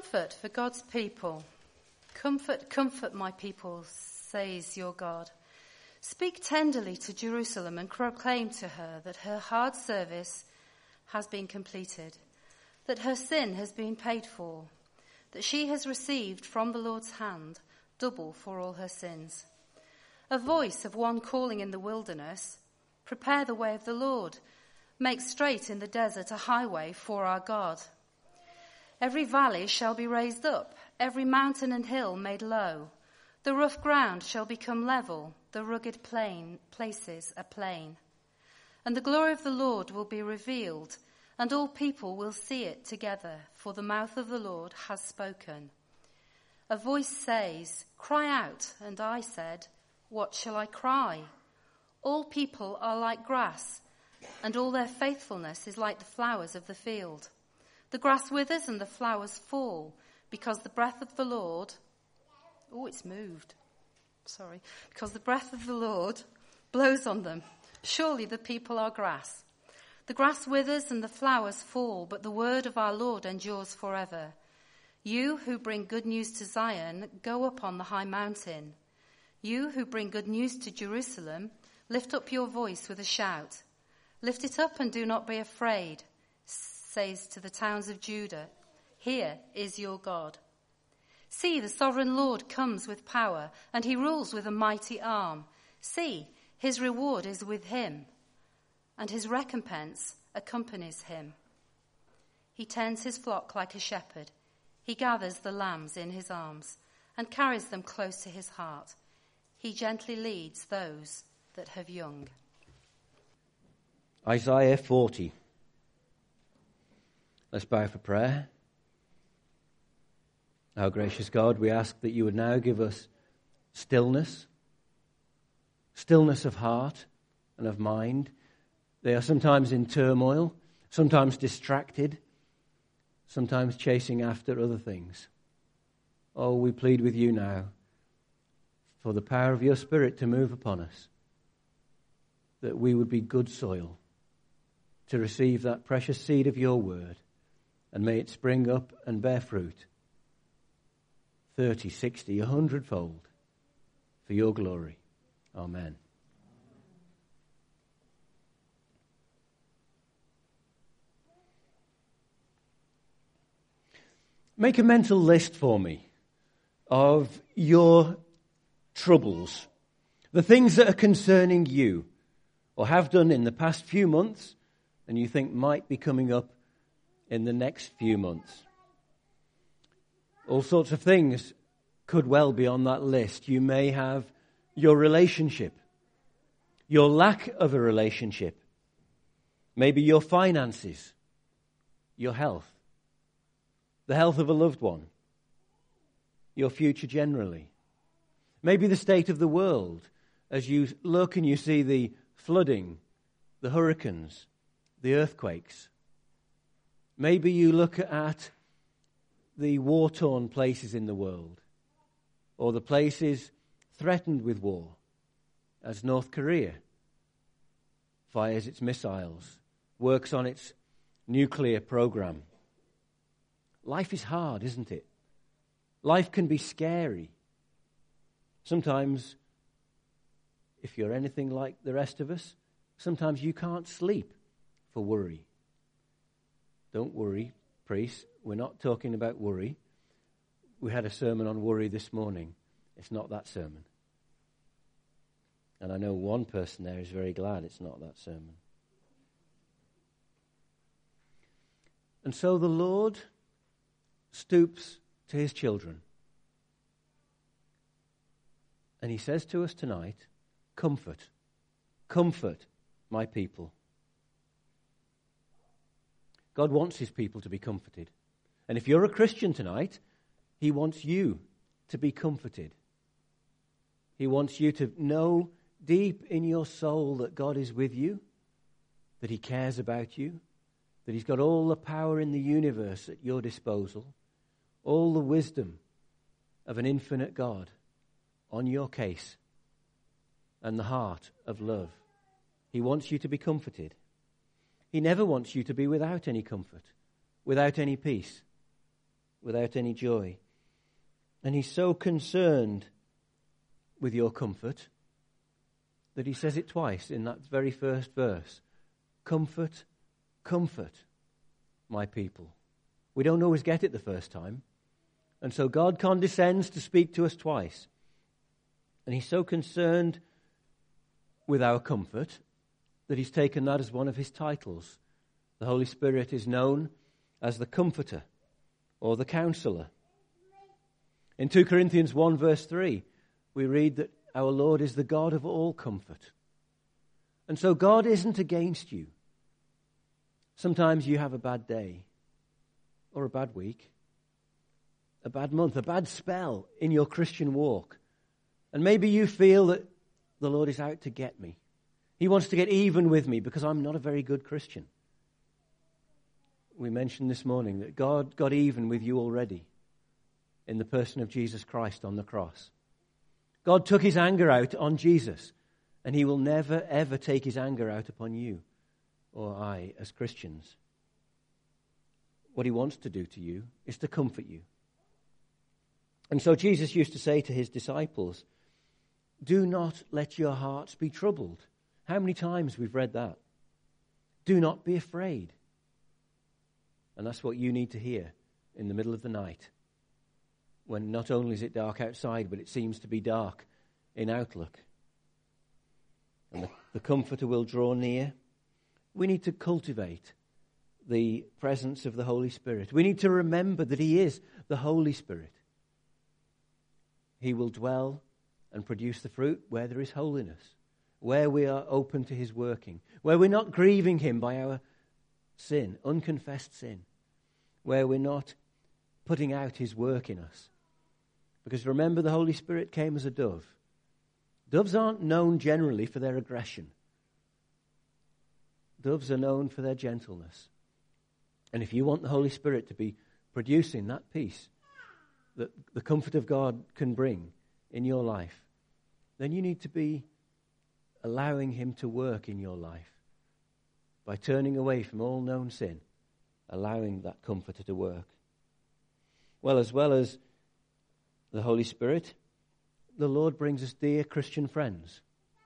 Comfort for God's people. Comfort, comfort my people, says your God. Speak tenderly to Jerusalem and proclaim to her that her hard service has been completed, that her sin has been paid for, that she has received from the Lord's hand double for all her sins. A voice of one calling in the wilderness, prepare the way of the Lord, make straight in the desert a highway for our God. Every valley shall be raised up, every mountain and hill made low. The rough ground shall become level, the rugged places a plain. And the glory of the Lord will be revealed, and all people will see it together, for the mouth of the Lord has spoken. A voice says, cry out, and I said, what shall I cry? All people are like grass, and all their faithfulness is like the flowers of the field. The grass withers and the flowers fall, because the breath of the Lord... Oh, it's moved. Sorry. Because the breath of the Lord blows on them. Surely the people are grass. The grass withers and the flowers fall, but the word of our Lord endures forever. You who bring good news to Zion, go up on the high mountain. You who bring good news to Jerusalem, lift up your voice with a shout. Lift it up and do not be afraid, says to the towns of Judah, here is your God. See, the sovereign Lord comes with power, and he rules with a mighty arm. See, his reward is with him, and his recompense accompanies him. He tends his flock like a shepherd. He gathers the lambs in his arms and carries them close to his heart. He gently leads those that have young. Isaiah 40. Let's bow for prayer. Our gracious God, we ask that you would now give us stillness of heart and of mind. They are sometimes in turmoil, sometimes distracted, sometimes chasing after other things. Oh, we plead with you now for the power of your Spirit to move upon us, that we would be good soil to receive that precious seed of your word, and may it spring up and bear fruit 30, 60, 100-fold for your glory. Amen. Make a mental list for me of your troubles, the things that are concerning you or have done in the past few months and you think might be coming up in the next few months. All sorts of things could well be on that list. You may have your relationship, your lack of a relationship, maybe your finances, your health, the health of a loved one, your future generally. Maybe the state of the world as you look and you see the flooding, the hurricanes, the earthquakes. Maybe you look at the war-torn places in the world, or the places threatened with war, as North Korea fires its missiles, works on its nuclear program. Life is hard, isn't it? Life can be scary. Sometimes, if you're anything like the rest of us, sometimes you can't sleep for worry. Don't worry, priest. We're not talking about worry. We had a sermon on worry this morning. It's not that sermon. And I know one person there is very glad it's not that sermon. And so the Lord stoops to his children. And he says to us tonight, comfort my people. God wants his people to be comforted. And if you're a Christian tonight, he wants you to be comforted. He wants you to know deep in your soul that God is with you, that he cares about you, that he's got all the power in the universe at your disposal, all the wisdom of an infinite God on your case, and the heart of love. He wants you to be comforted. He never wants you to be without any comfort, without any peace, without any joy. And he's so concerned with your comfort that he says it twice in that very first verse. Comfort, comfort my people. We don't always get it the first time. And so God condescends to speak to us twice. And he's so concerned with our comfort that he's taken that as one of his titles. The Holy Spirit is known as the Comforter or the Counselor. In 2 Corinthians 1 verse 3, we read that our Lord is the God of all comfort. And so God isn't against you. Sometimes you have a bad day or a bad week, a bad month, a bad spell in your Christian walk. And maybe you feel that the Lord is out to get me. He wants to get even with me because I'm not a very good Christian. We mentioned this morning that God got even with you already in the person of Jesus Christ on the cross. God took his anger out on Jesus, and he will never, ever take his anger out upon you or I as Christians. What he wants to do to you is to comfort you. And so Jesus used to say to his disciples, do not let your hearts be troubled. How many times we've read that? Do not be afraid. And that's what you need to hear in the middle of the night, when not only is it dark outside, but it seems to be dark in outlook. And the Comforter will draw near. We need to cultivate the presence of the Holy Spirit. We need to remember that he is the Holy Spirit. He will dwell and produce the fruit where there is holiness, where we are open to his working, where we're not grieving him by our sin, unconfessed sin, where we're not putting out his work in us. Because remember, the Holy Spirit came as a dove. Doves aren't known generally for their aggression. Doves are known for their gentleness. And if you want the Holy Spirit to be producing that peace that the comfort of God can bring in your life, then you need to be allowing him to work in your life by turning away from all known sin, allowing that Comforter to work. Well as the Holy Spirit, the Lord brings us dear Christian friends.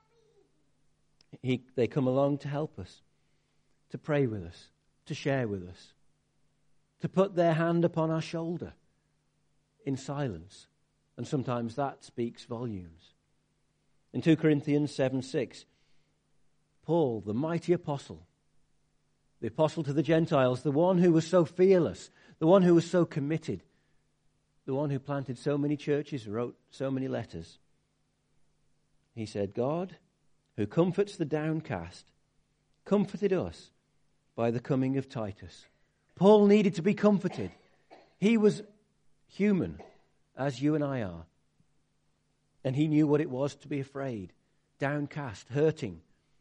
They come along to help us, to pray with us, to share with us, to put their hand upon our shoulder in silence. And sometimes that speaks volumes. In 2 Corinthians 7:6, Paul, the mighty apostle, the apostle to the Gentiles, the one who was so fearless, the one who was so committed, the one who planted so many churches, wrote so many letters. He said, God, who comforts the downcast, comforted us by the coming of Titus. Paul needed to be comforted. He was human, as you and I are. And he knew what it was to be afraid, downcast, hurting.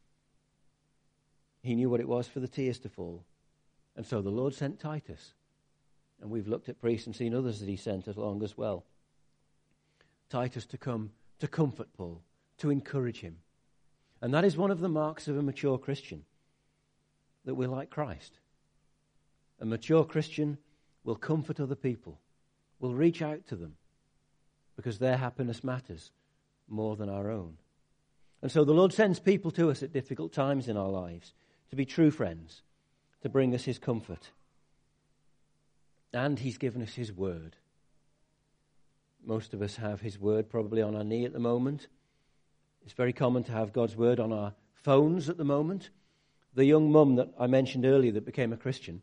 He knew what it was for the tears to fall. And so the Lord sent Titus. And we've looked at priests and seen others that he sent along as well. Titus to come to comfort Paul, to encourage him. And that is one of the marks of a mature Christian, that we're like Christ. A mature Christian will comfort other people, will reach out to them, because their happiness matters more than our own. And so the Lord sends people to us at difficult times in our lives to be true friends, to bring us his comfort. And he's given us his word. Most of us have his word probably on our knee at the moment. It's very common to have God's word on our phones at the moment. The young mum that I mentioned earlier that became a Christian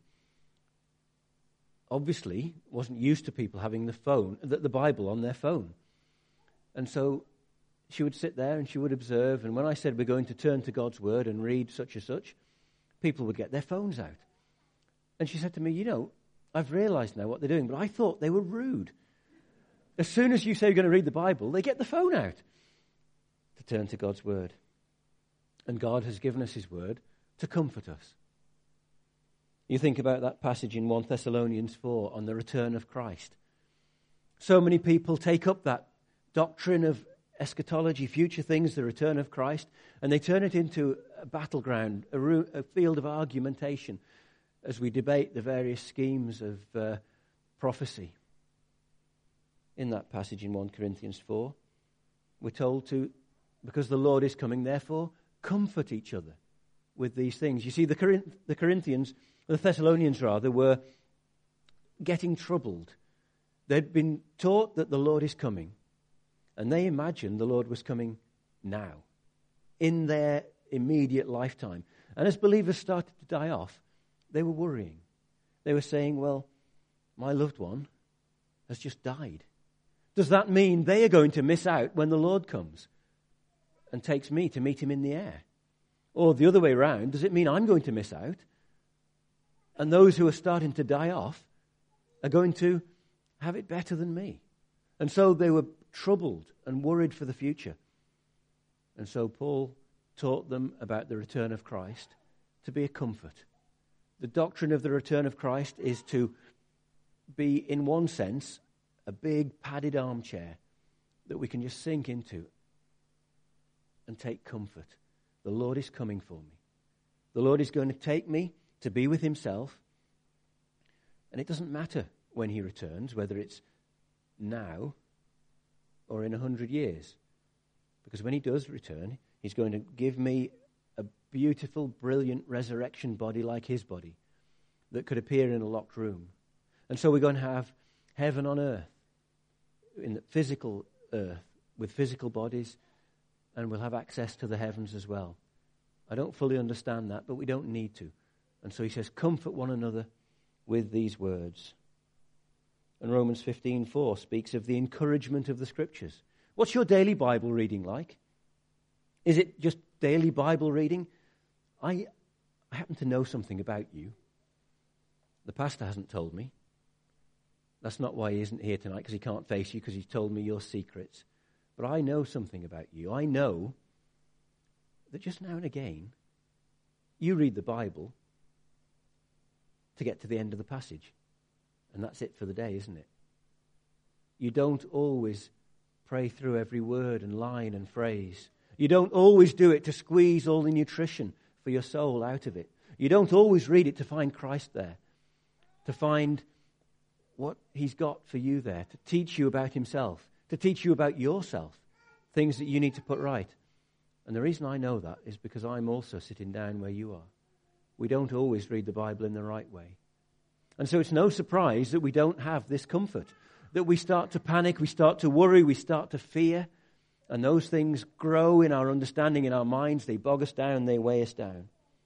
obviously wasn't used to people having the Bible on their phone. And so she would sit there and she would observe, and when I said we're going to turn to God's word and read such and such, people would get their phones out. And she said to me, I've realized now what they're doing, but I thought they were rude. As soon as you say you're going to read the Bible, they get the phone out to turn to God's word. And God has given us his word to comfort us. You think about that passage in 1 Thessalonians 4 on the return of Christ. So many people take up that doctrine of eschatology, future things, the return of Christ, and they turn it into a battleground, a field of argumentation as we debate the various schemes of prophecy in that passage in 1 Corinthians 4. We're told to, because the Lord is coming, therefore, comfort each other with these things. You see, the Thessalonians were getting troubled. They'd been taught that the Lord is coming, and they imagined the Lord was coming now, in their immediate lifetime. And as believers started to die off, they were worrying. They were saying, well, my loved one has just died. Does that mean they are going to miss out when the Lord comes and takes me to meet him in the air? Or the other way around, does it mean I'm going to miss out? And those who are starting to die off are going to have it better than me. And so they were troubled and worried for the future. And so Paul taught them about the return of Christ to be a comfort. The doctrine of the return of Christ is to be, in one sense, a big padded armchair that we can just sink into and take comfort. The Lord is coming for me. The Lord is going to take me to be with himself. And it doesn't matter when he returns, whether it's now or in 100 years. Because when he does return, he's going to give me a beautiful, brilliant resurrection body like his body that could appear in a locked room. And so we're going to have heaven on earth, in the physical earth, with physical bodies, and we'll have access to the heavens as well. I don't fully understand that, but we don't need to. And so he says, comfort one another with these words. And Romans 15:4 speaks of the encouragement of the Scriptures. What's your daily Bible reading like? Is it just daily Bible reading? I happen to know something about you. The pastor hasn't told me. That's not why he isn't here tonight, because he can't face you, because he's told me your secrets. But I know something about you. I know that just now and again, you read the Bible to get to the end of the passage. And that's it for the day, isn't it? You don't always pray through every word and line and phrase. You don't always do it to squeeze all the nutrition for your soul out of it. You don't always read it to find Christ there, to find what he's got for you there, to teach you about himself, to teach you about yourself, things that you need to put right. And the reason I know that is because I'm also sitting down where you are. We don't always read the Bible in the right way. And so it's no surprise that we don't have this comfort, that we start to panic, we start to worry, we start to fear, and those things grow in our understanding, in our minds. They bog us down, they weigh us down.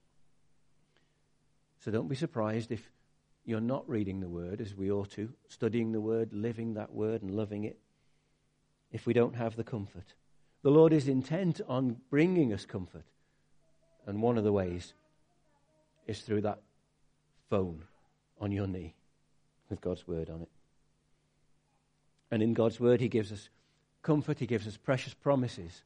So don't be surprised if you're not reading the Word as we ought to, studying the Word, living that Word and loving it, if we don't have the comfort. The Lord is intent on bringing us comfort. And one of the ways is through that phone on your knee with God's Word on it. And in God's Word, he gives us comfort, he gives us precious promises.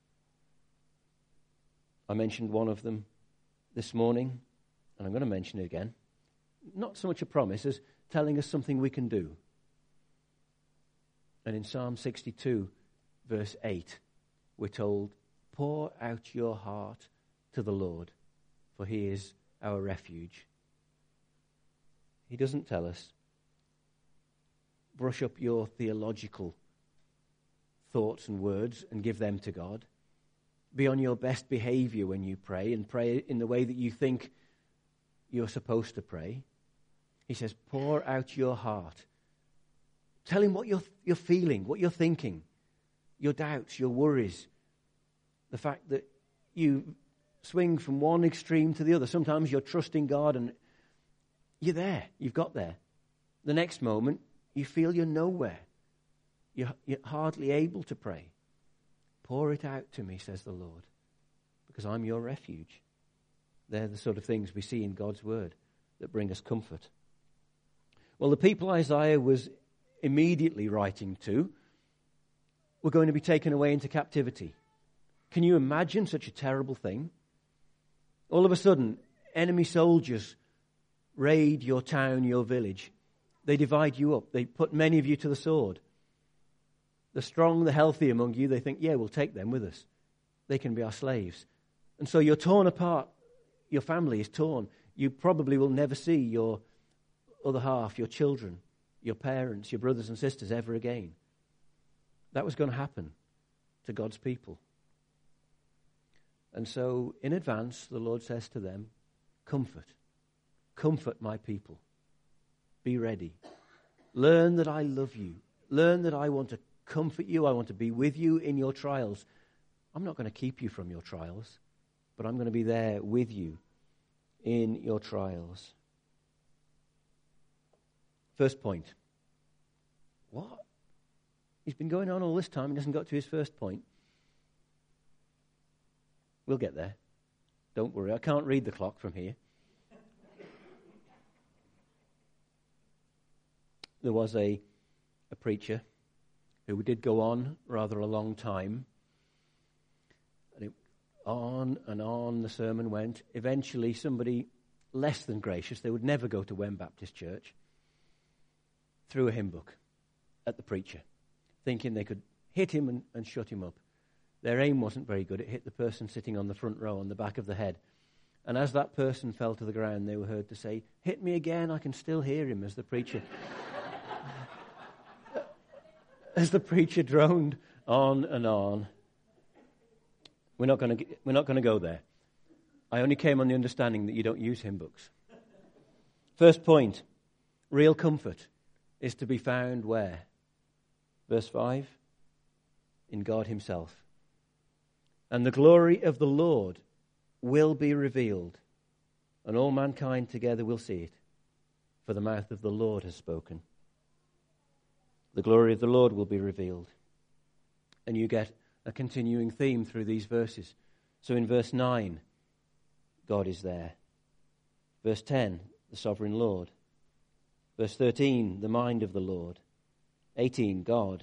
I mentioned one of them this morning, and I'm going to mention it again. Not so much a promise as telling us something we can do. And in Psalm 62, verse 8, we're told, pour out your heart to the Lord, for he is our refuge. He doesn't tell us, brush up your theological thoughts and words and give them to God. Be on your best behavior when you pray, and pray in the way that you think you're supposed to pray. He says, pour out your heart. Tell him what you're feeling, what you're thinking, your doubts, your worries, the fact that you swing from one extreme to the other. Sometimes you're trusting God and you're there, you've got there. The next moment, you feel you're nowhere. You're hardly able to pray. Pour it out to me, says the Lord, because I'm your refuge. They're the sort of things we see in God's Word that bring us comfort. Well, the people Isaiah was immediately writing to were going to be taken away into captivity. Can you imagine such a terrible thing? All of a sudden, enemy soldiers raid your town, your village. They divide you up. They put many of you to the sword. The strong, the healthy among you, they think, yeah, we'll take them with us. They can be our slaves. And so you're torn apart. Your family is torn. You probably will never see your other half, your children, your parents, your brothers and sisters ever again. that was going to happen to God's people. And so, in advance, the Lord says to them, comfort my people. Be ready. Learn that I love you. Learn that I want to comfort you. I want to be with you in your trials. I'm not going to keep you from your trials, but I'm going to be there with you in your trials. First point. What? He's been going on all this time and hasn't got to his first point. We'll get there. Don't worry, I can't read the clock from here. There was a preacher who did go on rather a long time. And on the sermon went. Eventually somebody less than gracious, they would never go to Wen Baptist Church, threw a hymn book at the preacher, thinking they could hit him and shut him up. Their aim wasn't very good. It hit the person sitting on the front row on the back of the head. And as that person fell to the ground, they were heard to say, "Hit me again, I can still hear him," as the preacher droned on and on. We're not going to go there. I only came on the understanding that you don't use hymn books. First point, real comfort is to be found where? Verse 5, in God himself. And the glory of the Lord will be revealed, and all mankind together will see it, for the mouth of the Lord has spoken. The glory of the Lord will be revealed. And you get a continuing theme through these verses. So in verse 9, God is there. Verse 10, the sovereign Lord. Verse 13, the mind of the Lord. 18, God.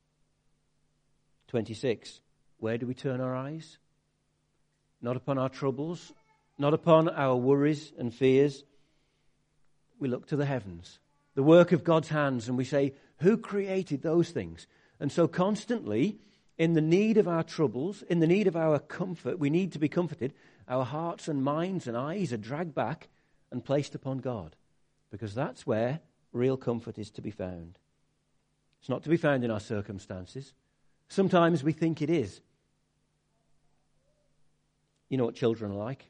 26, where do we turn our eyes? Not upon our troubles, not upon our worries and fears. We look to the heavens, the work of God's hands, and we say, who created those things? And so constantly, in the need of our troubles, in the need of our comfort, we need to be comforted. Our hearts and minds and eyes are dragged back and placed upon God, because that's where real comfort is to be found. It's not to be found in our circumstances. Sometimes we think it is. You know what children are like.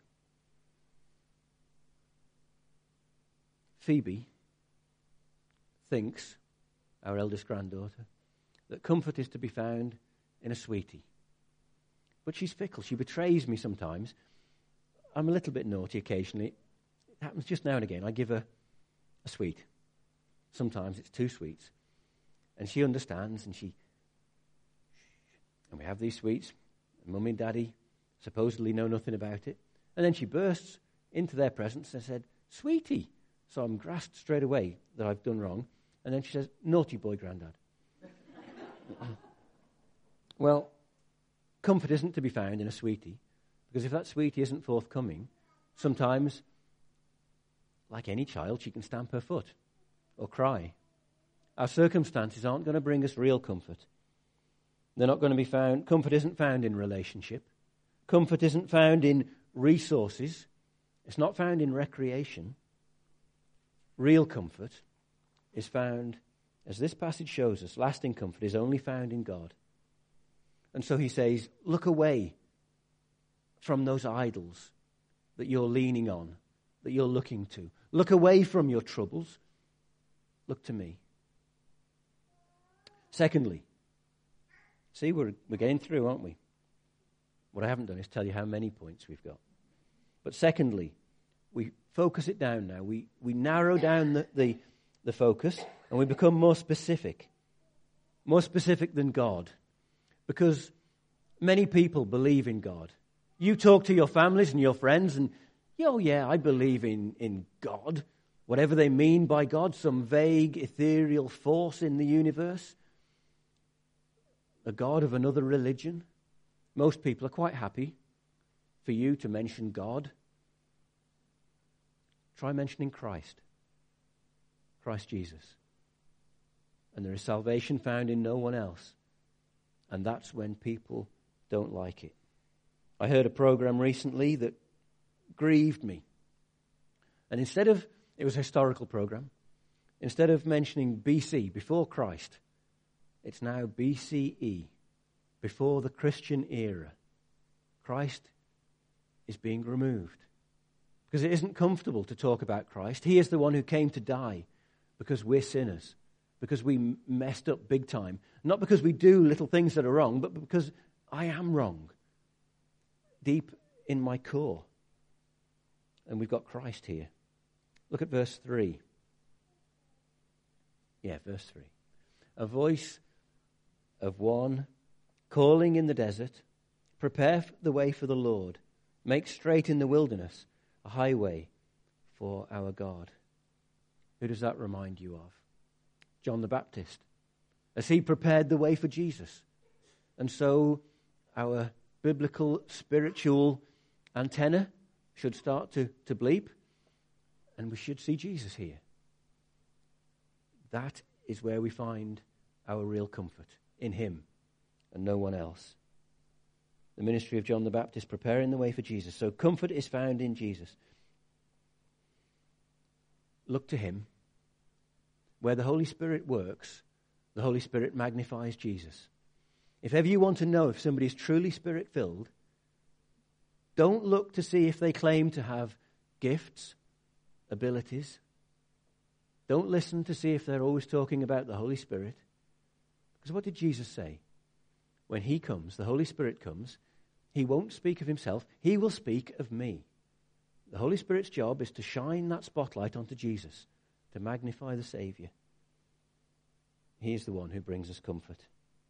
Phoebe thinks, our eldest granddaughter, that comfort is to be found in a sweetie. But she's fickle. She betrays me sometimes. I'm a little bit naughty occasionally. It happens just now and again. I give her a sweet. Sometimes it's 2 sweets. And she understands, and we have these sweets. And Mummy and Daddy supposedly know nothing about it. And then she bursts into their presence and said, "Sweetie." So I'm grasped straight away that I've done wrong. And then she says, "Naughty boy, Grandad." Well, comfort isn't to be found in a sweetie, because if that sweetie isn't forthcoming, sometimes, like any child, she can stamp her foot or cry. Our circumstances aren't going to bring us real comfort. They're not going to be found. Comfort isn't found in relationship. Comfort isn't found in resources. It's not found in recreation. Real comfort is found, as this passage shows us, lasting comfort is only found in God. And so he says, look away from those idols that you're leaning on, that you're looking to. Look away from your troubles. Look to me. Secondly, see, we're getting through, aren't we? What I haven't done is tell you how many points we've got. But secondly, we focus it down now. We narrow down the focus, and we become more specific than God. Because many people believe in God. You talk to your families and your friends, and, oh yeah, I believe in God. Whatever they mean by God, some vague, ethereal force in the universe. A God of another religion. Most people are quite happy for you to mention God. Try mentioning Christ Jesus. And there is salvation found in no one else. And that's when people don't like it. I heard a program recently that grieved me. And it was a historical program, instead of mentioning BC, before Christ, It's now BCE, before the Christian era. Christ is being removed. Because it isn't comfortable to talk about Christ. He is the one who came to die because we're sinners, because we messed up big time. Not because we do little things that are wrong, but because I am wrong, deep in my core. And we've got Christ here. Look at verse 3. Yeah, verse 3. A voice of one calling in the desert, prepare the way for the Lord, make straight in the wilderness a highway for our God. Who does that remind you of? John the Baptist, as he prepared the way for Jesus. And so our biblical, spiritual antenna should start to bleep, and we should see Jesus here. That is where we find our real comfort, in him and no one else. The ministry of John the Baptist, preparing the way for Jesus. So comfort is found in Jesus. Look to him. Where the Holy Spirit works, the Holy Spirit magnifies Jesus. If ever you want to know if somebody is truly Spirit-filled, don't look to see if they claim to have gifts, abilities. Don't listen to see if they're always talking about the Holy Spirit. Because what did Jesus say? When he comes, the Holy Spirit comes, he won't speak of himself, he will speak of me. The Holy Spirit's job is to shine that spotlight onto Jesus, to magnify the Savior. He is the one who brings us comfort.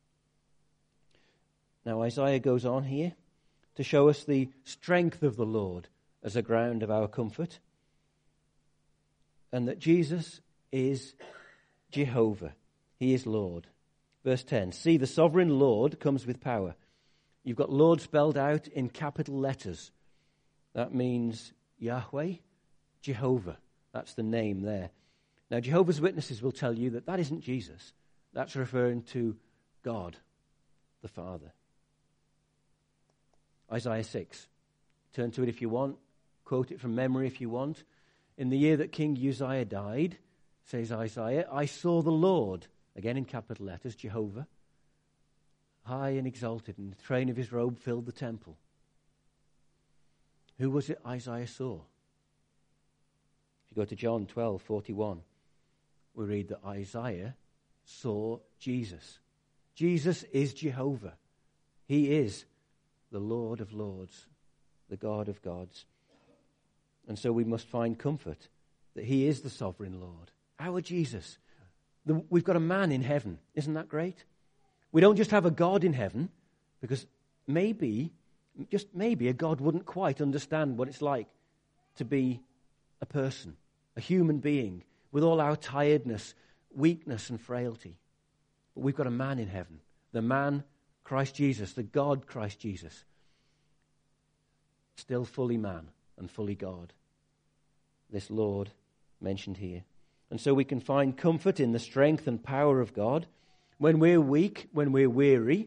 Now Isaiah goes on here to show us the strength of the Lord as a ground of our comfort, and that Jesus is Jehovah. He is Lord. Verse 10, see, the sovereign Lord comes with power. You've got Lord spelled out in capital letters. That means Yahweh, Jehovah. That's the name there. Now, Jehovah's Witnesses will tell you that that isn't Jesus. That's referring to God, the Father. Isaiah 6. Turn to it if you want. Quote it from memory if you want. In the year that King Uzziah died, says Isaiah, I saw the Lord, again in capital letters, Jehovah, high and exalted, and the train of his robe filled the temple. Who was it Isaiah saw? If you go to John 12:41, we read that Isaiah saw Jesus. Jesus is Jehovah. He is the Lord of lords, the God of gods. And so we must find comfort that he is the sovereign Lord, our Jesus. We've got a man in heaven. Isn't that great? We don't just have a God in heaven, because maybe, just maybe, a God wouldn't quite understand what it's like to be a person, a human being, with all our tiredness, weakness, and frailty. But we've got a man in heaven, the man Christ Jesus, the God Christ Jesus, still fully man and fully God. This Lord mentioned here. And so we can find comfort in the strength and power of God. When we're weak, when we're weary,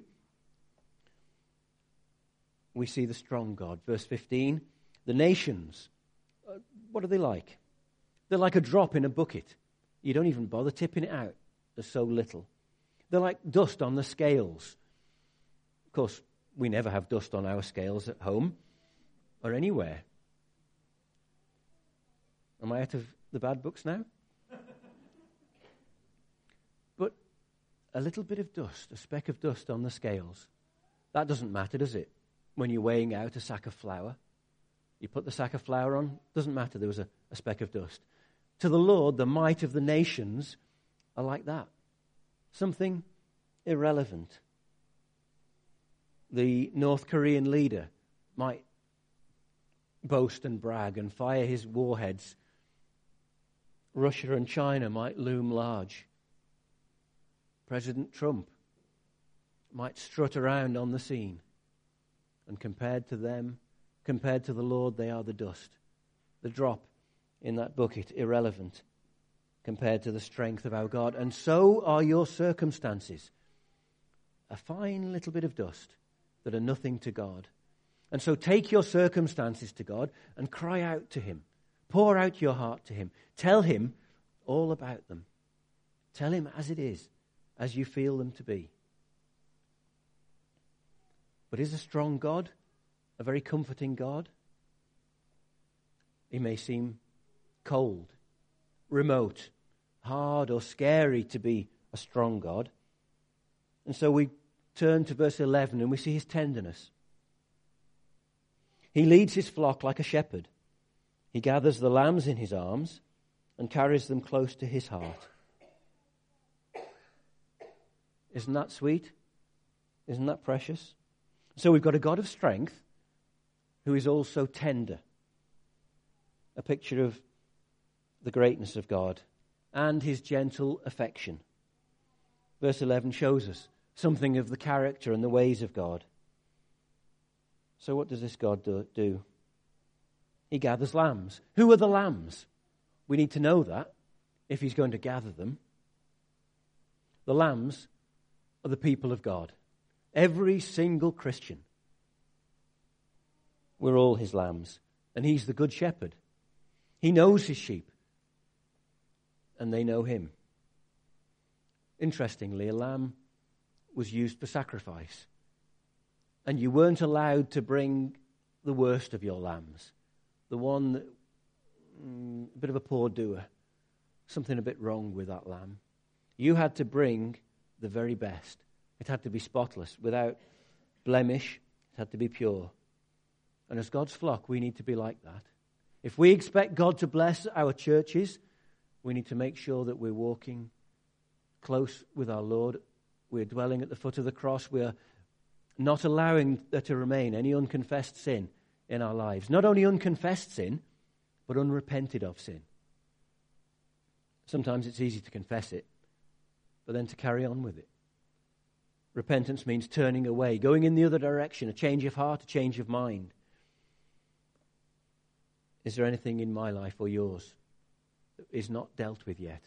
we see the strong God. Verse 15, the nations, what are they like? They're like a drop in a bucket. You don't even bother tipping it out. There's so little. They're like dust on the scales. Of course, we never have dust on our scales at home or anywhere. Am I out of the bad books now? But a little bit of dust, a speck of dust on the scales, that doesn't matter, does it? When you're weighing out a sack of flour, you put the sack of flour on, doesn't matter, there was a speck of dust. To the Lord, the might of the nations are like that. Something irrelevant. The North Korean leader might boast and brag and fire his warheads. Russia and China might loom large. President Trump might strut around on the scene. And compared to them, compared to the Lord, they are the dust. The drop in that bucket, irrelevant compared to the strength of our God. And so are your circumstances. A fine little bit of dust that are nothing to God. And so take your circumstances to God and cry out to him. Pour out your heart to him. Tell him all about them. Tell him as it is as you feel them to be. But is a strong God a very comforting God? He may seem cold, remote, hard or scary to be a strong God. And so we turn to verse 11 and we see his tenderness. He leads his flock like a shepherd. He gathers the lambs in his arms and carries them close to his heart. Isn't that sweet? Isn't that precious? So we've got a God of strength who is also tender. A picture of the greatness of God and his gentle affection. Verse 11 shows us something of the character and the ways of God. So what does this God do? He gathers lambs. Who are the lambs? We need to know that if he's going to gather them. The lambs are the people of God. Every single Christian. We're all his lambs. And he's the good shepherd. He knows his sheep. And they know him. Interestingly, a lamb was used for sacrifice. And you weren't allowed to bring the worst of your lambs. The one that, a bit of a poor doer. Something a bit wrong with that lamb. You had to bring the very best. It had to be spotless, without blemish. It had to be pure. And as God's flock, we need to be like that. If we expect God to bless our churches, we need to make sure that we're walking close with our Lord. We're dwelling at the foot of the cross. We're not allowing there to remain any unconfessed sin in our lives. Not only unconfessed sin, but unrepented of sin. Sometimes it's easy to confess it, but then to carry on with it. Repentance means turning away, going in the other direction, a change of heart, a change of mind. Is there anything in my life or yours that is not dealt with yet?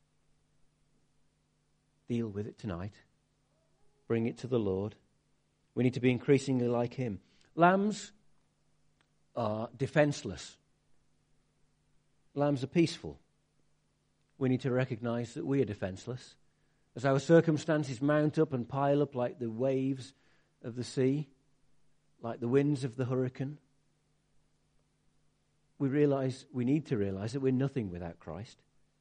Deal with it tonight. Bring it to the Lord. We need to be increasingly like him. Lambs are defenseless. Lambs are peaceful. We need to recognize that we are defenseless. As our circumstances mount up and pile up like the waves of the sea, like the winds of the hurricane, we need to realize that we're nothing without Christ.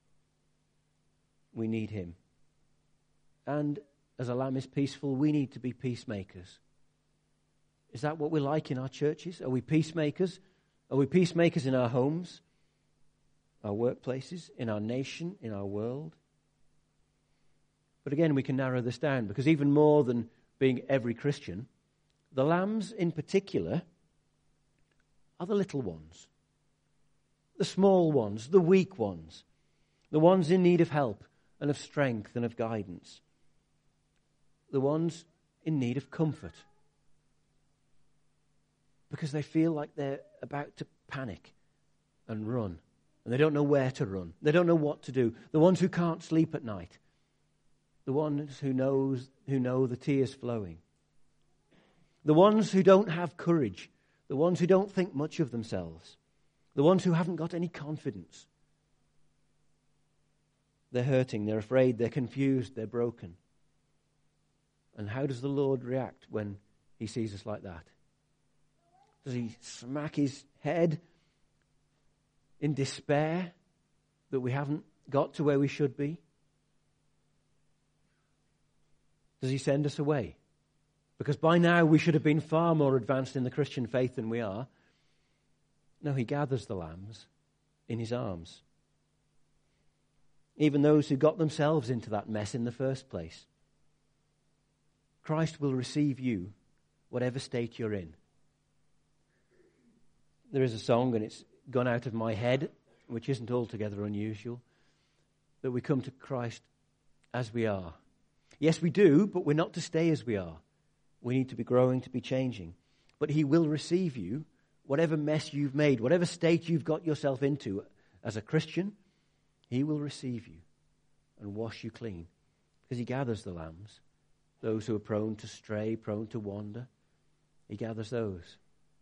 We need him. And as a lamb is peaceful, we need to be peacemakers. Is that what we're like in our churches? Are we peacemakers? Are we peacemakers in our homes, our workplaces, in our nation, in our world? But again, we can narrow this down, because even more than being every Christian, the lambs in particular are the little ones. The small ones, the weak ones, the ones in need of help and of strength and of guidance, the ones in need of comfort, because they feel like they're about to panic and run, and they don't know where to run. They don't know what to do. The ones who can't sleep at night, the ones who know the tears flowing, the ones who don't have courage, the ones who don't think much of themselves, the ones who haven't got any confidence. They're hurting, they're afraid, they're confused, they're broken. And how does the Lord react when he sees us like that? Does he smack his head in despair that we haven't got to where we should be? Does he send us away? Because by now we should have been far more advanced in the Christian faith than we are. No, he gathers the lambs in his arms. Even those who got themselves into that mess in the first place. Christ will receive you, whatever state you're in. There is a song, and it's gone out of my head, which isn't altogether unusual, that we come to Christ as we are. Yes, we do, but we're not to stay as we are. We need to be growing, to be changing. But he will receive you, whatever mess you've made, whatever state you've got yourself into as a Christian, he will receive you and wash you clean. Because he gathers the lambs, those who are prone to stray, prone to wander. He gathers those.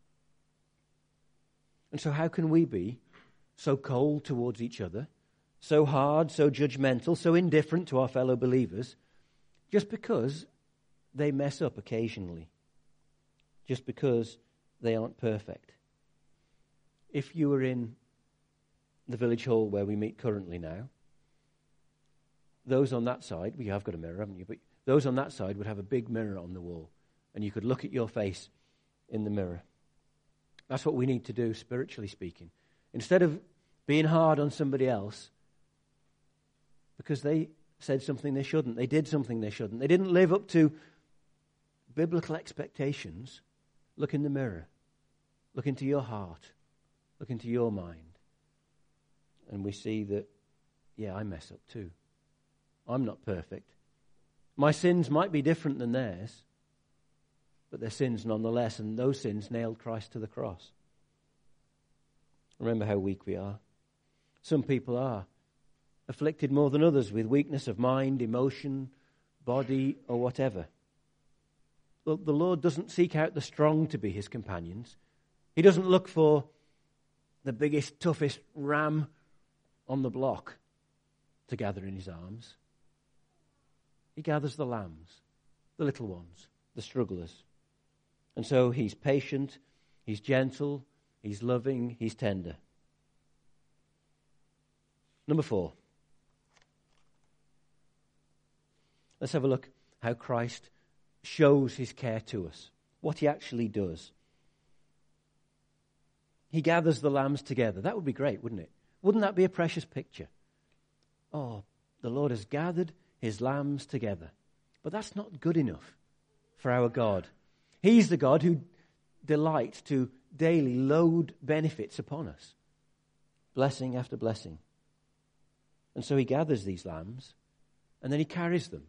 And so how can we be so cold towards each other, so hard, so judgmental, so indifferent to our fellow believers, just because they mess up occasionally, just because they aren't perfect. If you were in the village hall where we meet currently now, those on that side, well, you have got a mirror, haven't you? But those on that side would have a big mirror on the wall, and you could look at your face in the mirror. That's what we need to do, spiritually speaking. Instead of being hard on somebody else because they said something they shouldn't, they did something they shouldn't, they didn't live up to biblical expectations, look in the mirror. Look into your heart. Look into your mind. And we see that, yeah, I mess up too. I'm not perfect. My sins might be different than theirs, but they're sins nonetheless, and those sins nailed Christ to the cross. Remember how weak we are. Some people are afflicted more than others with weakness of mind, emotion, body, or whatever. The Lord doesn't seek out the strong to be his companions. He doesn't look for the biggest, toughest ram on the block to gather in his arms. He gathers the lambs, the little ones, the strugglers. And so he's patient, he's gentle, he's loving, he's tender. Number 4. Let's have a look how Christ shows his care to us, what he actually does. He gathers the lambs together. That would be great, wouldn't it? Wouldn't that be a precious picture? Oh, the Lord has gathered his lambs together. But that's not good enough for our God. He's the God who delights to daily load benefits upon us, blessing after blessing. And so he gathers these lambs, and then he carries them.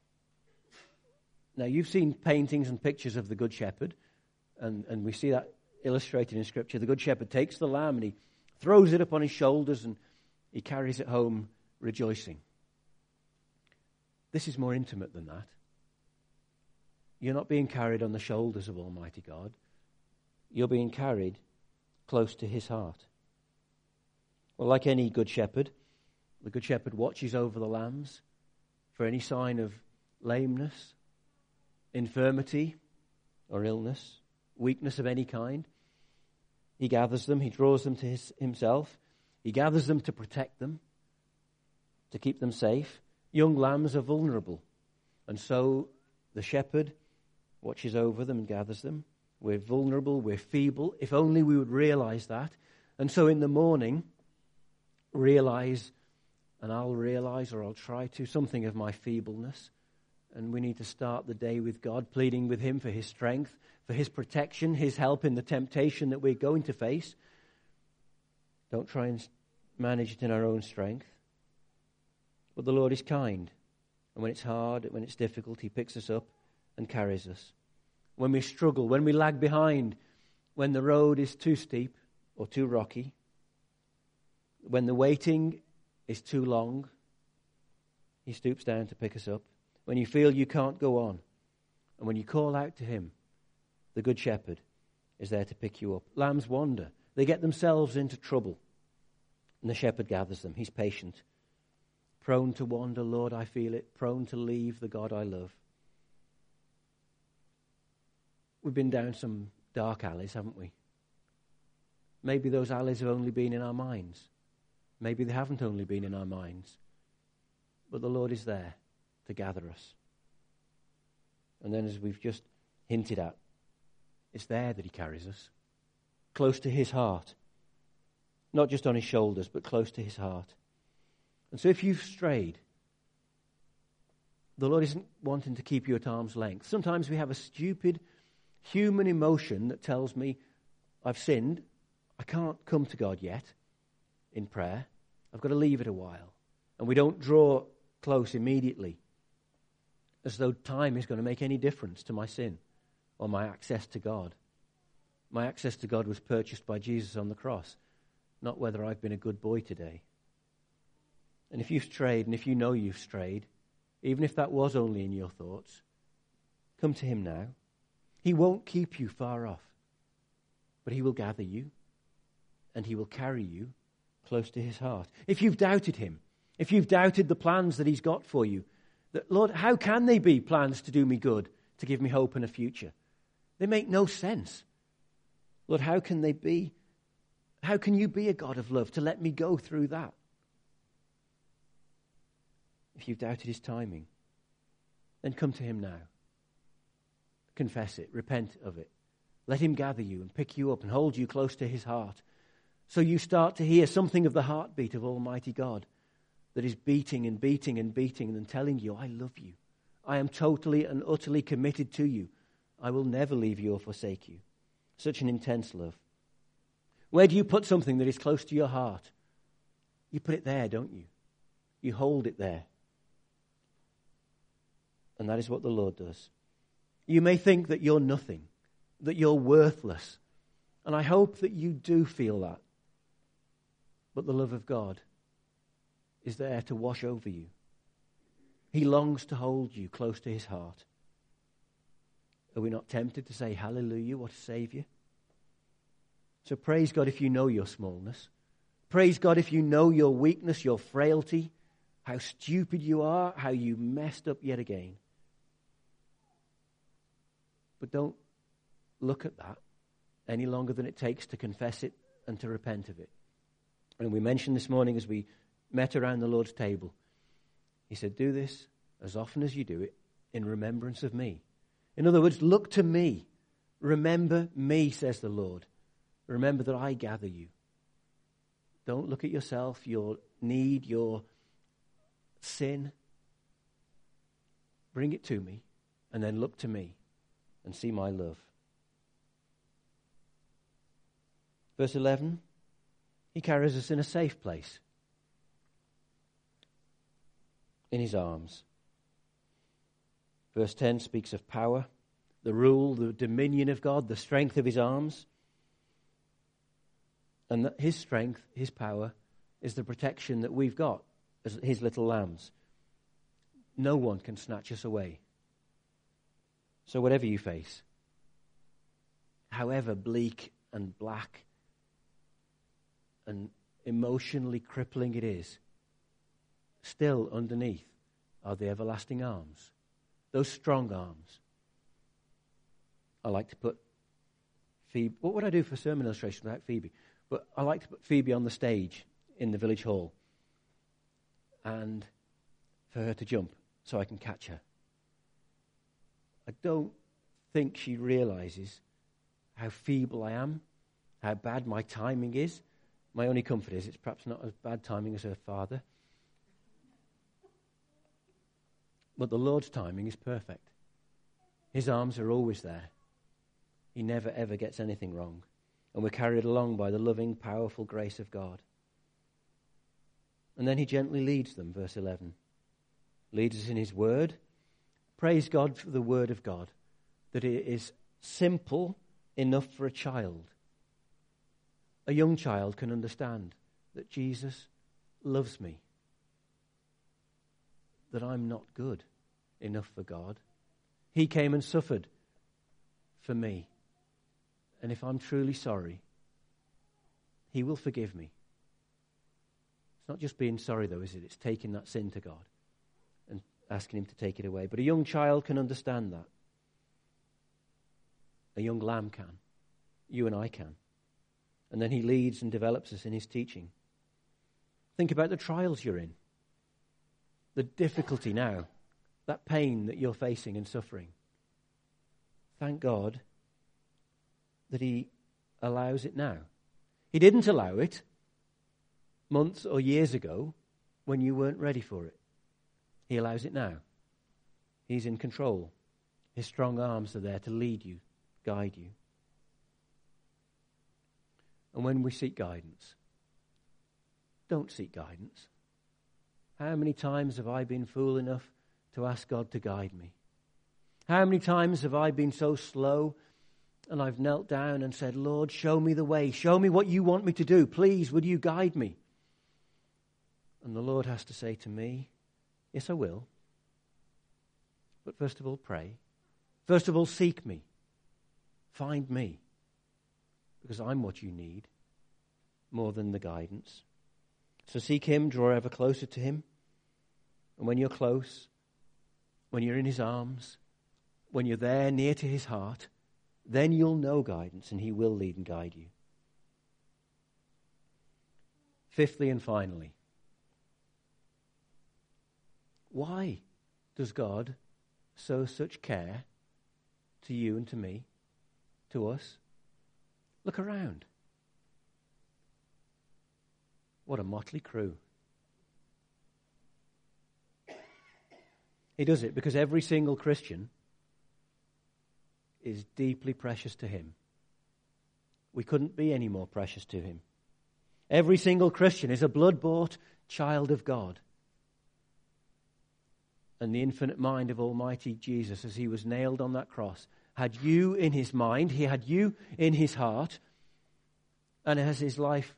Now, you've seen paintings and pictures of the Good Shepherd, and we see that illustrated in Scripture. The Good Shepherd takes the lamb and he throws it up on his shoulders and he carries it home rejoicing. This is more intimate than that. You're not being carried on the shoulders of Almighty God. You're being carried close to his heart. Well, like any good shepherd, the Good Shepherd watches over the lambs for any sign of lameness, infirmity, or illness, weakness of any kind. He gathers them, he draws them to himself. He gathers them to protect them, to keep them safe. Young lambs are vulnerable, and so the shepherd watches over them and gathers them. We're vulnerable, we're feeble. If only we would realize that. And so in the morning, realize, and I'll realize, or I'll try to, something of my feebleness. And we need to start the day with God, pleading with him for his strength, for his protection, his help in the temptation that we're going to face. Don't try and manage it in our own strength. But the Lord is kind. And when it's hard, when it's difficult, he picks us up and carries us. When we struggle, when we lag behind, when the road is too steep or too rocky, when the waiting is too long, he stoops down to pick us up. When you feel you can't go on, and when you call out to him, the Good Shepherd is there to pick you up. Lambs wander. They get themselves into trouble, and the shepherd gathers them. He's patient. Prone to wander, Lord, I feel it. Prone to leave the God I love. We've been down some dark alleys, haven't we? Maybe those alleys have only been in our minds. Maybe they haven't only been in our minds. But the Lord is there to gather us. And then, as we've just hinted at, it's there that he carries us, close to his heart. Not just on his shoulders, but close to his heart. And so if you've strayed, the Lord isn't wanting to keep you at arm's length. Sometimes we have a stupid human emotion that tells me, I've sinned, I can't come to God yet in prayer. I've got to leave it a while. And we don't draw close immediately, as though time is going to make any difference to my sin or my access to God. My access to God was purchased by Jesus on the cross, not whether I've been a good boy today. And if you've strayed, and if you know you've strayed, even if that was only in your thoughts, come to him now. He won't keep you far off, but he will gather you, and he will carry you close to his heart. If you've doubted him, if you've doubted the plans that he's got for you, That, Lord, how can they be plans to do me good, to give me hope and a future? They make no sense. Lord, how can they be? How can you be a God of love to let me go through that? If you've doubted his timing, then come to him now. Confess it, repent of it. Let him gather you and pick you up and hold you close to his heart. So you start to hear something of the heartbeat of Almighty God that is beating and beating and beating and telling you, I love you. I am totally and utterly committed to you. I will never leave you or forsake you. Such an intense love. Where do you put something that is close to your heart? You put it there, don't you? You hold it there. And that is what the Lord does. You may think that you're nothing, that you're worthless. And I hope that you do feel that. But the love of God is there to wash over you. He longs to hold you close to his heart. Are we not tempted to say, hallelujah, what a Saviour? So praise God if you know your smallness. Praise God if you know your weakness, your frailty, how stupid you are, how you messed up yet again. But don't look at that any longer than it takes to confess it and to repent of it. And we mentioned this morning as we met around the Lord's table, he said, do this as often as you do it in remembrance of me. In other words, look to me. Remember me, says the Lord. Remember that I gather you. Don't look at yourself, your need, your sin. Bring it to me and then look to me and see my love. Verse 11, he carries us in a safe place. In his arms. Verse 10 speaks of power, the rule, the dominion of God, the strength of his arms. And that his strength, his power, is the protection that we've got as his little lambs. No one can snatch us away. So whatever you face, however bleak and black and emotionally crippling it is, still underneath are the everlasting arms, those strong arms. I like to put Phoebe, what would I do for a sermon illustration without Phoebe? But I like to put Phoebe on the stage in the village hall and for her to jump so I can catch her. I don't think she realizes how feeble I am, how bad my timing is. My only comfort is it's perhaps not as bad timing as her father. But the Lord's timing is perfect. His arms are always there. He never, ever gets anything wrong. And we're carried along by the loving, powerful grace of God. And then he gently leads them, verse 11. Leads us in his word. Praise God for the word of God, that it is simple enough for a child. A young child can understand that Jesus loves me, that I'm not good enough for God. He came and suffered for me. And if I'm truly sorry, he will forgive me. It's not just being sorry, though, is it? It's taking that sin to God and asking him to take it away. But a young child can understand that. A young lamb can. You and I can. And then he leads and develops us in his teaching. Think about the trials you're in. The difficulty now. That pain that you're facing and suffering. Thank God that he allows it now. He didn't allow it months or years ago when you weren't ready for it. He allows it now. He's in control. His strong arms are there to lead you, guide you. And when we seek guidance, don't seek guidance. How many times have I been fool enough to ask God to guide me? How many times have I been so slow and I've knelt down and said, Lord, show me the way. Show me what you want me to do. Please, would you guide me? And the Lord has to say to me, yes, I will. But first of all, pray. First of all, seek me. Find me. Because I'm what you need more than the guidance. So seek him, draw ever closer to him. And when you're close, when you're in his arms, when you're there near to his heart, then you'll know guidance and he will lead and guide you. Fifthly and finally, why does God show such care to you and to me, to us? Look around. What a motley crew. He does it because every single Christian is deeply precious to him. We couldn't be any more precious to him. Every single Christian is a blood-bought child of God. And the infinite mind of Almighty Jesus, as he was nailed on that cross, had you in his mind, he had you in his heart, and as his life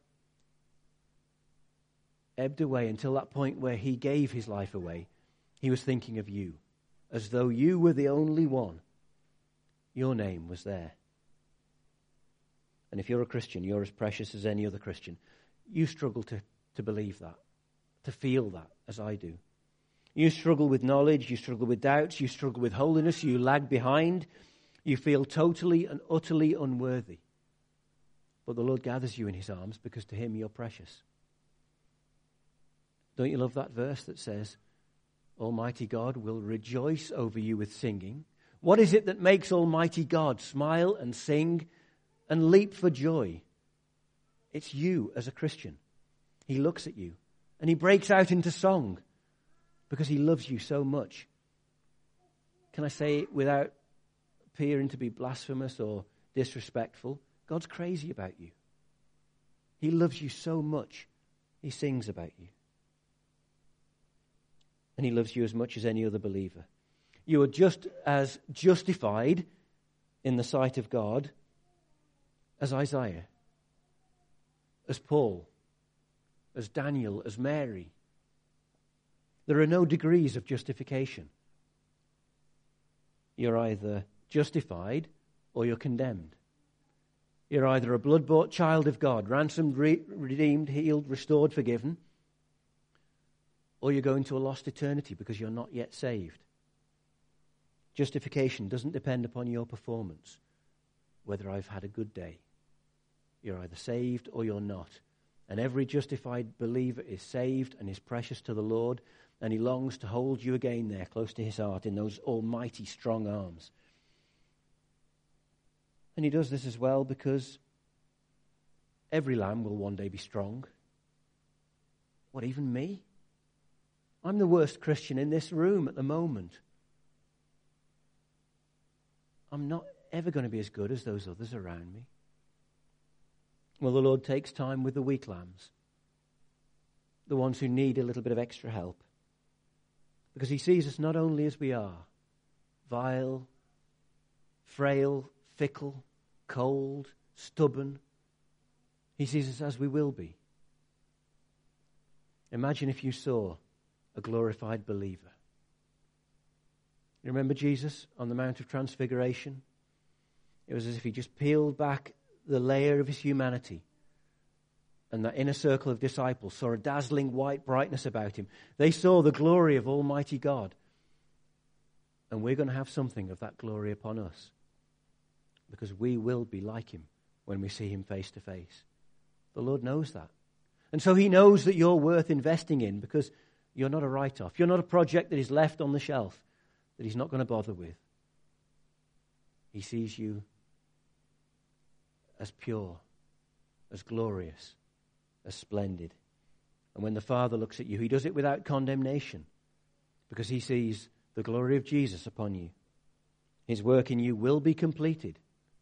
ebbed away until that point where he gave his life away, he was thinking of you, as though you were the only one. Your name was there. And if you're a Christian, you're as precious as any other Christian. You struggle to believe that, to feel that, as I do. You struggle with knowledge, you struggle with doubts, you struggle with holiness, you lag behind, you feel totally and utterly unworthy. But the Lord gathers you in his arms because to him you're precious. Don't you love that verse that says, Almighty God will rejoice over you with singing? What is it that makes Almighty God smile and sing and leap for joy? It's you as a Christian. He looks at you and he breaks out into song because he loves you so much. Can I say it without appearing to be blasphemous or disrespectful? God's crazy about you. He loves you so much. He sings about you. And he loves you as much as any other believer. You are just as justified in the sight of God as Isaiah, as Paul, as Daniel, as Mary. There are no degrees of justification. You're either justified or you're condemned. You're either a blood-bought child of God, ransomed, redeemed, healed, restored, forgiven, or you're going to a lost eternity because you're not yet saved. Justification doesn't depend upon your performance, whether I've had a good day. You're either saved or you're not. And every justified believer is saved and is precious to the Lord, and he longs to hold you again there close to his heart in those almighty strong arms. And he does this as well because every lamb will one day be strong. What, even me? I'm the worst Christian in this room at the moment. I'm not ever going to be as good as those others around me. Well, the Lord takes time with the weak lambs, the ones who need a little bit of extra help, because he sees us not only as we are, vile, frail, fickle, cold, stubborn. He sees us as we will be. Imagine if you saw a glorified believer. You remember Jesus on the Mount of Transfiguration? It was as if he just peeled back the layer of his humanity, and that inner circle of disciples saw a dazzling white brightness about him. They saw the glory of Almighty God. And we're going to have something of that glory upon us, because we will be like him when we see him face to face. The Lord knows that. And so he knows that you're worth investing in, because you're not a write-off. You're not a project that is left on the shelf that he's not going to bother with. He sees you as pure, as glorious, as splendid. And when the Father looks at you, he does it without condemnation, because he sees the glory of Jesus upon you. His work in you will be completed.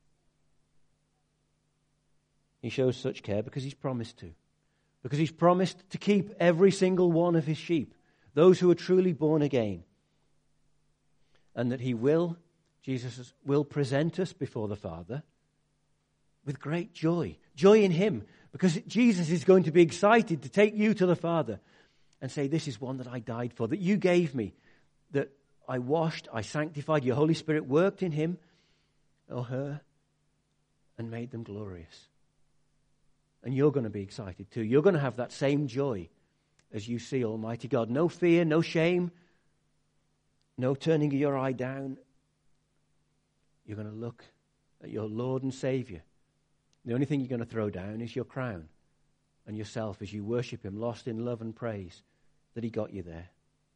He shows such care because he's promised to. Because he's promised to keep every single one of his sheep, those who are truly born again. And that he will, Jesus will present us before the Father with great joy. Joy in him, because Jesus is going to be excited to take you to the Father and say, this is one that I died for, that you gave me, that I washed, I sanctified, your Holy Spirit worked in him or her and made them glorious. And you're going to be excited too. You're going to have that same joy as you see Almighty God. No fear, no shame, No turning your eye down. You're going to look at your Lord and Savior. The only thing you're going to throw down is your crown and yourself as you worship him, lost in love and praise that he got you there.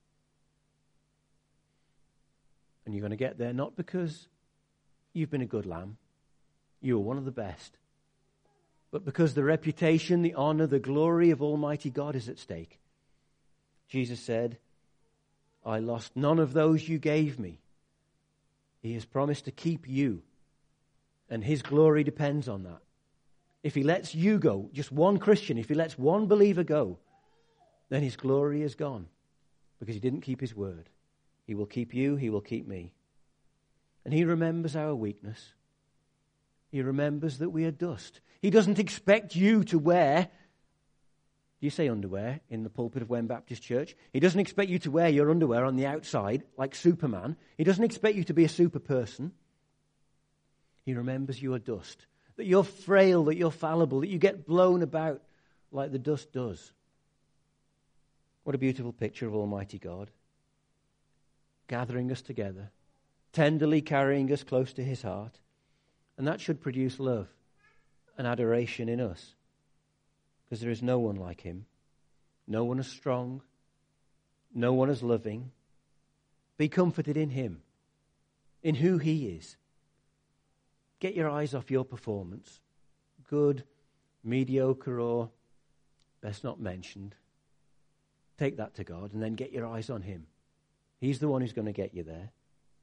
And you're going to get there not because you've been a good lamb. You were one of the best. But because the reputation, the honor, the glory of Almighty God is at stake. Jesus said, I lost none of those you gave me. He has promised to keep you. And his glory depends on that. If he lets you go, just one Christian, if he lets one believer go, then his glory is gone. Because he didn't keep his word. He will keep you, he will keep me. And he remembers our weakness. He remembers that we are dust. He doesn't expect you to wear, do you say underwear in the pulpit of Wen Baptist Church? He doesn't expect you to wear your underwear on the outside like Superman. He doesn't expect you to be a super person. He remembers you are dust. That you're frail, that you're fallible, that you get blown about like the dust does. What a beautiful picture of Almighty God. Gathering us together, tenderly carrying us close to his heart. And that should produce love and adoration in us. Because there is no one like him. No one as strong. No one as loving. Be comforted in him. In who he is. Get your eyes off your performance. Good, mediocre, or best not mentioned. Take that to God and then get your eyes on him. He's the one who's going to get you there.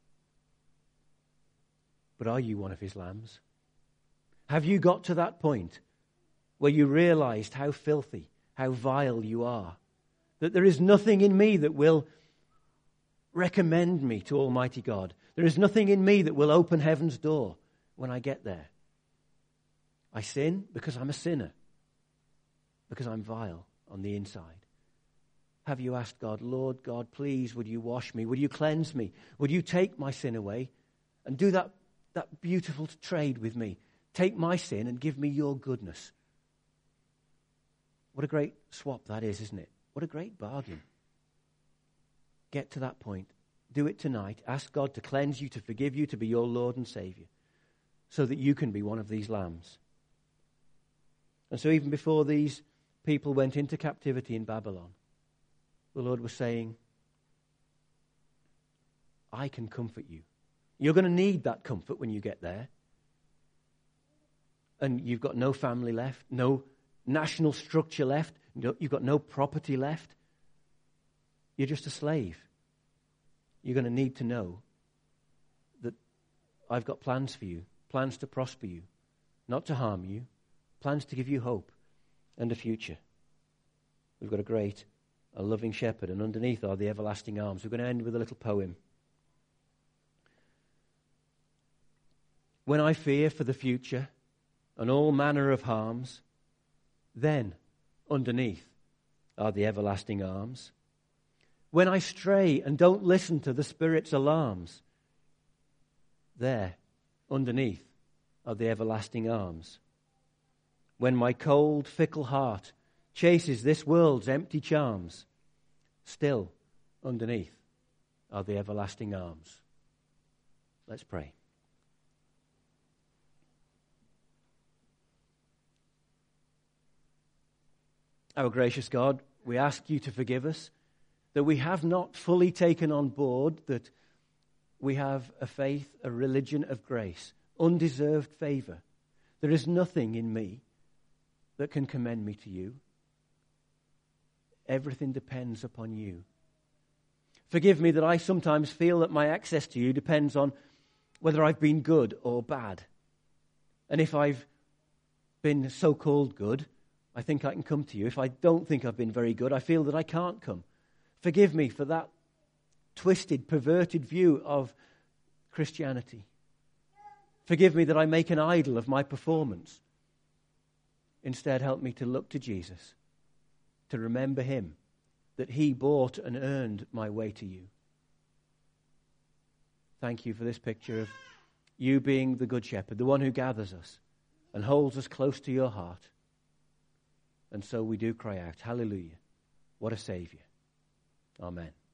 But are you one of his lambs? Have you got to that point where you realized how filthy, how vile you are? That there is nothing in me that will recommend me to Almighty God. There is nothing in me that will open heaven's door when I get there. I sin because I'm a sinner. Because I'm vile on the inside. Have you asked God, Lord God, please, would you wash me? Would you cleanse me? Would you take my sin away? And do that beautiful trade with me. Take my sin and give me your goodness. What a great swap that is, isn't it? What a great bargain. Get to that point. Do it tonight. Ask God to cleanse you, to forgive you, to be your Lord and Savior, so that you can be one of these lambs. And so even before these people went into captivity in Babylon, the Lord was saying, I can comfort you. You're going to need that comfort when you get there. And you've got no family left, no national structure left, you've got no property left. You're just a slave. You're going to need to know that I've got plans for you, plans to prosper you, not to harm you, plans to give you hope and a future. We've got a loving shepherd, and underneath are the everlasting arms. We're going to end with a little poem. When I fear for the future and all manner of harms, then underneath are the everlasting arms. When I stray and don't listen to the Spirit's alarms, there underneath are the everlasting arms. When my cold, fickle heart chases this world's empty charms, still underneath are the everlasting arms. Let's pray. Our gracious God, we ask you to forgive us that we have not fully taken on board that we have a faith, a religion of grace, undeserved favor. There is nothing in me that can commend me to you. Everything depends upon you. Forgive me that I sometimes feel that my access to you depends on whether I've been good or bad. And if I've been so-called good, I think I can come to you. If I don't think I've been very good, I feel that I can't come. Forgive me for that twisted, perverted view of Christianity. Forgive me that I make an idol of my performance. Instead, help me to look to Jesus, to remember him, that he bought and earned my way to you. Thank you for this picture of you being the good shepherd, the one who gathers us and holds us close to your heart. And so we do cry out, hallelujah, what a Savior. Amen.